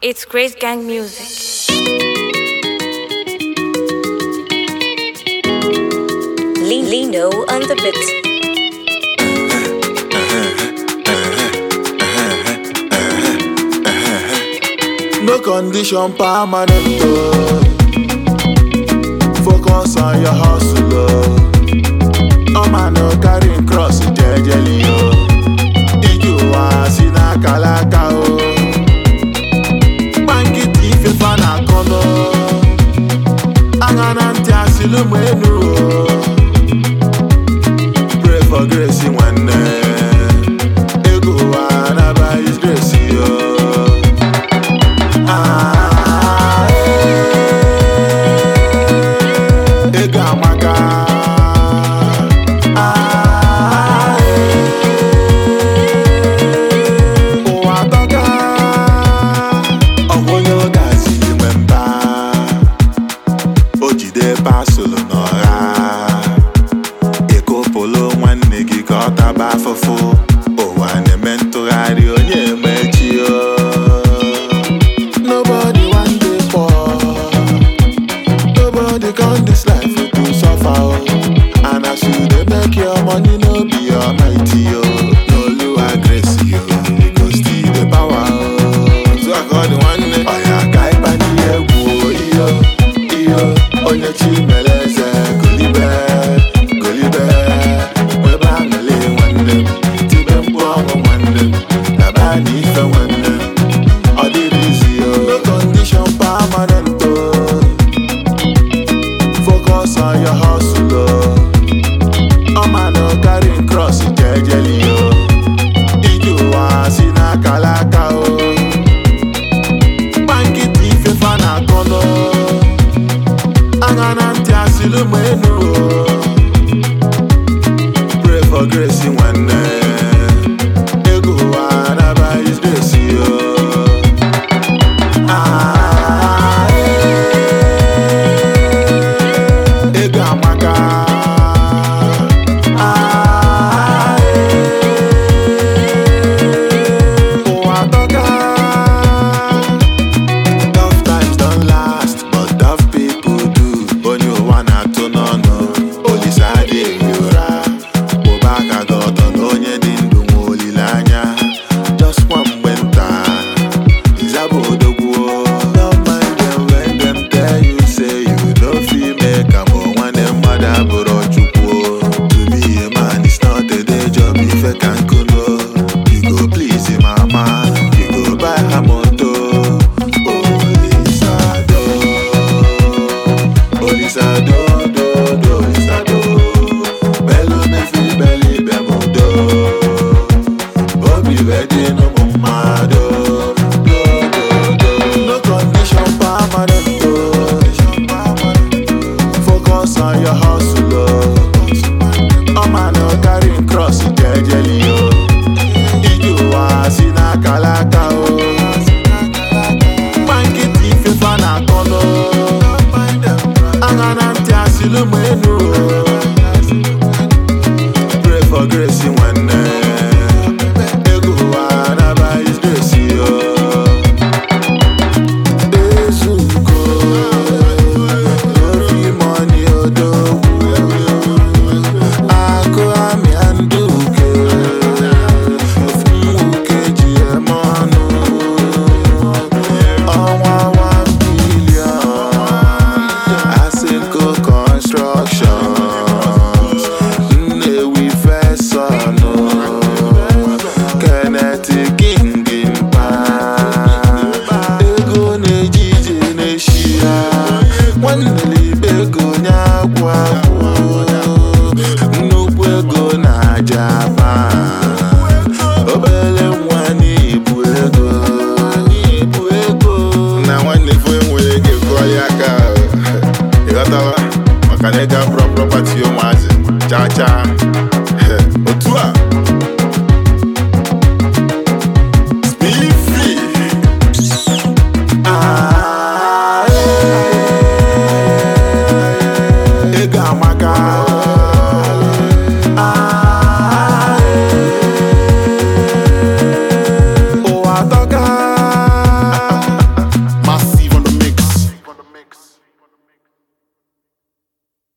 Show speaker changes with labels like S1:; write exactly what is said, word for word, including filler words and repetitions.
S1: It's Grace Gang Music.
S2: Lino on the beat.
S3: No condition permanent. Focus on your hustle. Oh man, no carrying cross jejely. Iju wa sina kalaka o. Bankiti ife fana kono. Angana nti asilu mwenu. Pray for grace when ego wa na by his grace yo. This life will do suffer, and as you dey make your money, no be your mighty yo. No lower grace yo, because still the power. So I got the one. Oh yeah, kai pani ye wo iyo iyo onye chimele.